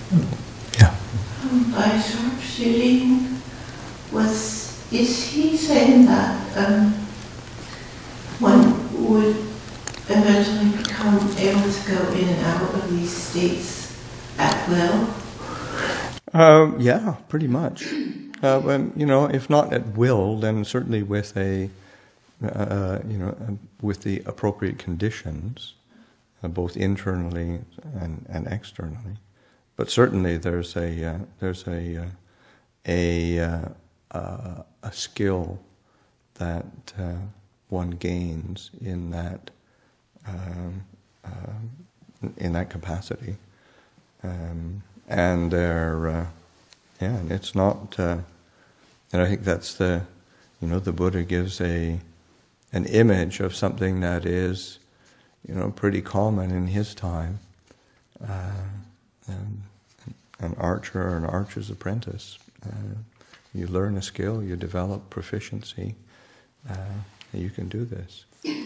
Yeah. By sharpshooting, is he saying that one would eventually become able to go in and out of these states at will? Yeah, pretty much. If not at will, then certainly with with the appropriate conditions, both internally and externally. But certainly there's a skill that one gains in that capacity, and and it's not. And I think that's the Buddha gives an image of something that is, pretty common in his time. An archer or an archer's apprentice. You learn a skill, you develop proficiency. You can do this.